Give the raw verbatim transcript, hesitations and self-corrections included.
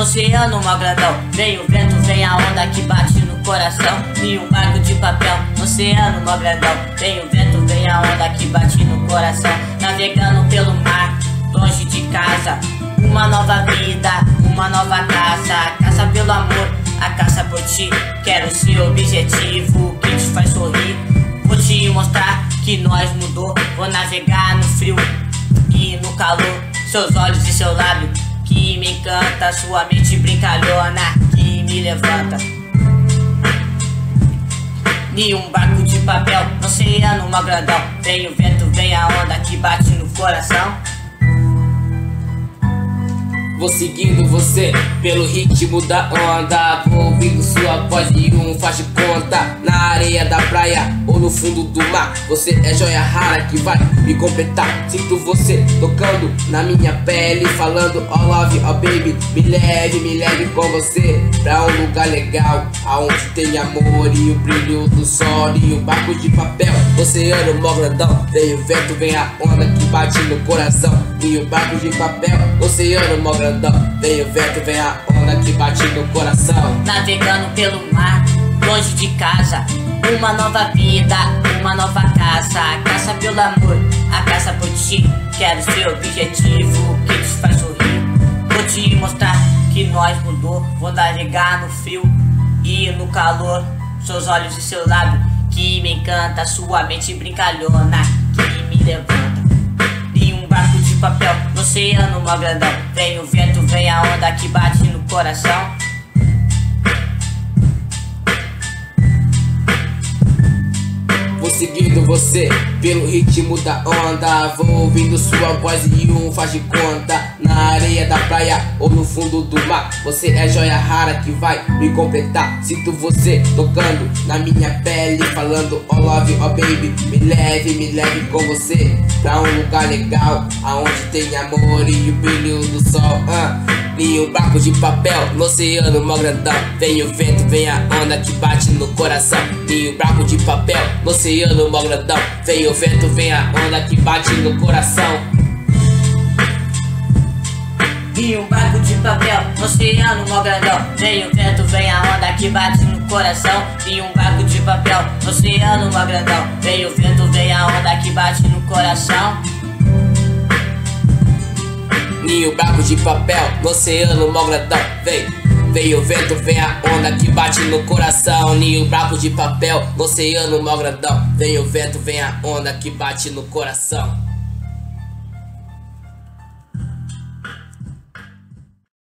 oceano mó grandão. Vem o vento, vem a onda que bate no coração. E um barco de papel, no oceano mó grandão. Vem o vento, vem a onda que bate no coração. Navegando pelo mar, longe de casa. Uma nova vida, uma nova caça. A caça pelo amor, a caça por ti. Quero ser objetivo que te faz sorrir. Vou te mostrar que nós mudou. Vou navegar no frio e no calor. Seus olhos e seu lábio que me encanta. Sua mente brincalhona que me levanta. E um barco de papel no oceano mó grandão. Vem o vento, vem a onda que bate no coração. Vou seguindo você pelo ritmo da onda. Vou ouvindo sua voz e um faz de conta. Na areia da praia ou no fundo do mar. Você é joia rara que vai me completar. Sinto você tocando na minha pele, falando oh love, oh baby. Me leve, me leve com você pra um lugar legal, aonde tem amor e o brilho do sol. E um barco de papel, oceano mó grandão. Vem o vento, vem a onda que bate no coração. E um barco de papel, oceano mó grandão. Vem o vento, vem a onda que bate no coração. Navegando pelo mar, longe de casa. Uma nova vida, uma nova caça. A caça pelo amor, a caça por ti. Quero ser objetivo que te faz sorrir. Vou te mostrar que nós mudou. Vou navegar no frio e no calor. Seus olhos e seu lábio que me encanta. Sua mente brincalhona que me levanta. E um barco de papel no oceano mó grandão. Vem o vento, vem a onda que bate no coração. Vou seguindo você pelo ritmo da onda. Vou ouvindo sua voz e um faz de conta. Na areia da praia ou no fundo do mar. Você é joia rara que vai me completar. Sinto você tocando na minha pele, falando oh love, oh baby. Me leve, me leve com você pra um lugar legal, aonde tem amor e o brilho do sol. uh. E um barco de papel no oceano mó grandão. Vem o vento, vem a onda que bate no coração. E um barco de papel no oceano mó grandão. Vem o vento, vem a onda que bate no coração. E um barco de papel no oceano mó grandão. Vem o vento, vem a onda que bate no coração. E um barco de papel no oceano mó grandão. Vem o vento, vem a onda que bate no coração. E um barco de papel no oceano mó grandão. Vem, vem o vento, vem a onda que bate no coração. E um barco de papel no oceano mó grandão. Vem o vento, vem a onda que bate no coração.